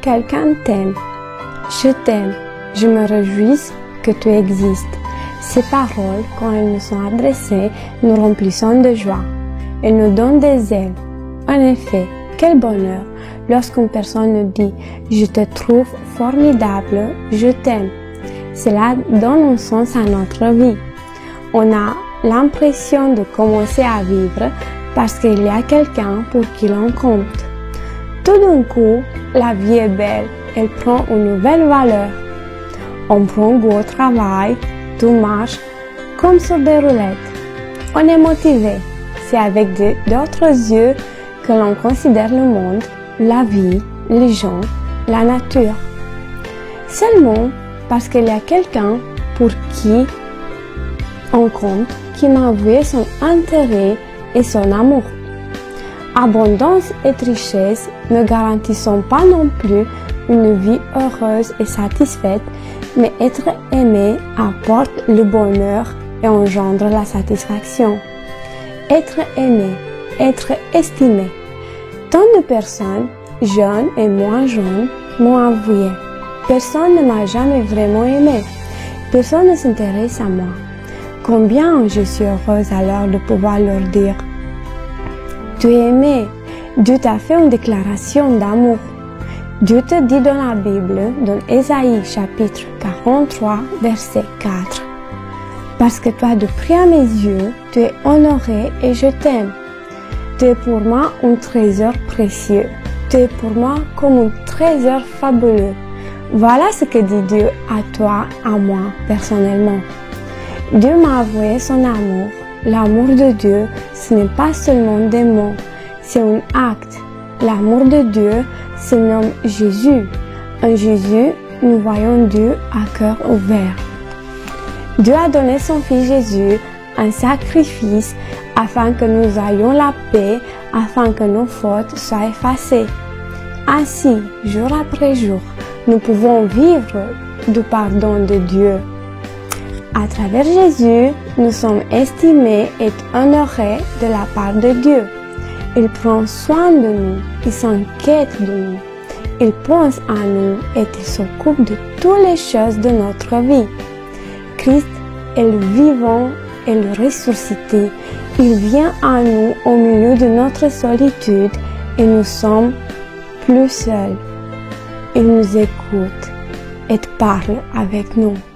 quelqu'un t'aime. Je t'aime, je me réjouis que tu existes. Ces paroles, quand elles nous sont adressées, nous remplissons de joie. Elles nous donnent des ailes. En effet, quel bonheur lorsqu'une personne nous dit « Je te trouve formidable, je t'aime ». Cela donne un sens à notre vie. On a l'impression de commencer à vivre parce qu'il y a quelqu'un pour qui l'on compte. Tout d'un coup, la vie est belle, elle prend une nouvelle valeur. On prend goût au travail, tout marche comme sur des roulettes. On est motivé, c'est avec d'autres yeux que l'on considère le monde, la vie, les gens, la nature. Seulement parce qu'il y a quelqu'un pour qui on compte, qui m'a avoué son intérêt et son amour. Abondance et richesse ne garantissent pas non plus une vie heureuse et satisfaite, mais être aimé apporte le bonheur et engendre la satisfaction. Être aimé, être estimé. Tant de personnes, jeunes et moins jeunes, m'ont avoué. Personne ne m'a jamais vraiment aimé. Personne ne s'intéresse à moi. Combien je suis heureuse alors de pouvoir leur dire « Tu es aimé, Dieu t'a fait une déclaration d'amour. » Dieu te dit dans la Bible, dans Ésaïe chapitre 43, verset 4. « Parce que toi, de près à mes yeux, tu es honoré et je t'aime. Tu es pour moi un trésor précieux. Tu es pour moi comme un trésor fabuleux. » Voilà ce que dit Dieu à toi, à moi, personnellement. Dieu m'a avoué son amour. L'amour de Dieu, ce n'est pas seulement des mots, c'est un acte. L'amour de Dieu se nomme Jésus. En Jésus, nous voyons Dieu à cœur ouvert. Dieu a donné son Fils Jésus, un sacrifice, afin que nous ayons la paix, afin que nos fautes soient effacées. Ainsi, jour après jour, nous pouvons vivre du pardon de Dieu. À travers Jésus, nous sommes estimés et honorés de la part de Dieu. Il prend soin de nous, il s'inquiète de nous, il pense à nous et il s'occupe de toutes les choses de notre vie. Christ est le vivant et le ressuscité. Il vient à nous au milieu de notre solitude et nous sommes plus seuls. Il nous écoute et parle avec nous.